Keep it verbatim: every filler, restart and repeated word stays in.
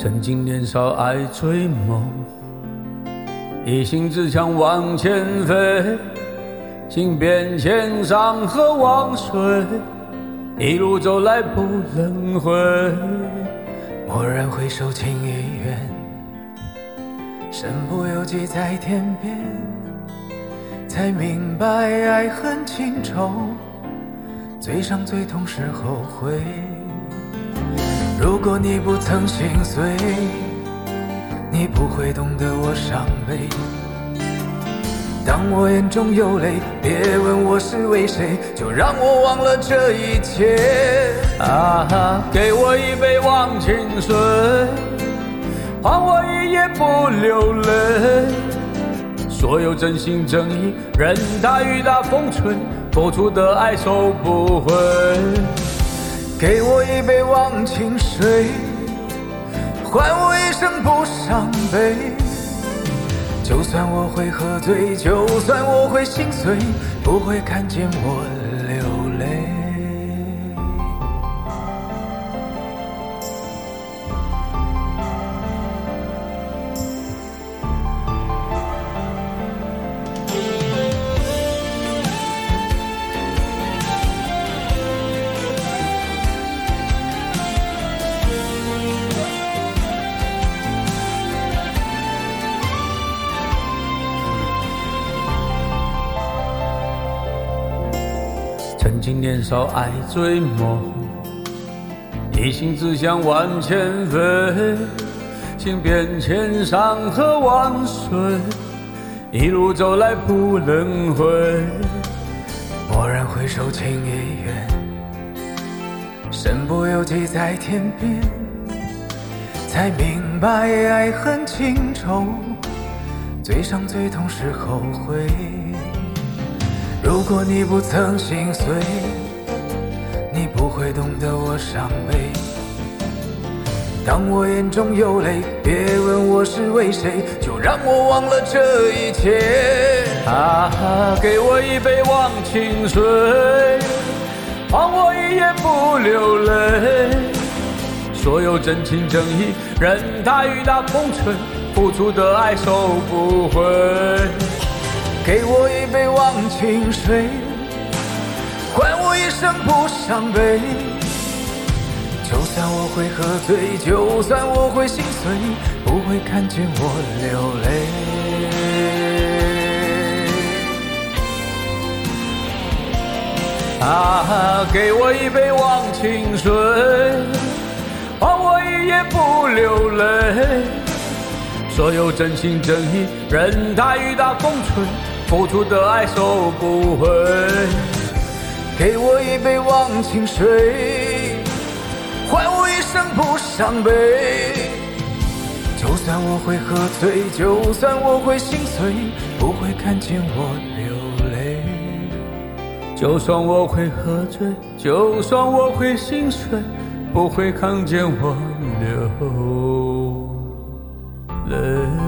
曾经年少爱追梦，一心只想往前飞，行遍千山和万水，一路走来不能回。蓦然回首，情已远，身不由己在天边，才明白爱恨情仇，最伤最痛是后悔。如果你不曾心碎，你不会懂得我伤悲。当我眼中有泪，别问我是为谁，就让我忘了这一切。啊，给我一杯忘情水，换我一夜不流泪。所有真心真意，任它雨打风吹，付出的爱收不回。给我一杯忘情水，换我一生不伤悲。就算我会喝醉，就算我会心碎，不会看见我流泪。曾经年少爱追梦，一心只想往前飞，行遍千山和万水，一路走来不能回。蓦然回首，情已远，身不由己在天边，才明白爱恨情仇，最伤最痛是后悔。如果你不曾心碎，你不会懂得我伤悲。当我眼中有泪，别问我是为谁，就让我忘了这一切。啊，给我一杯忘情水，换我一夜不流泪。所有真情真意，任它雨打风吹，付出的爱收不回。给我一杯忘情水，换我一生不伤悲。就算我会喝醉，就算我会心碎，不会看见我流泪。啊，给我一杯忘情水，换我一夜不流泪。所有真心真意，任它雨打风吹，付出的爱收不回。给我一杯忘情水，换我一生不伤悲。就算我会喝醉，就算我会心碎，不会看见我流泪。就算我会喝醉，就算我会心碎，不会看见我流泪。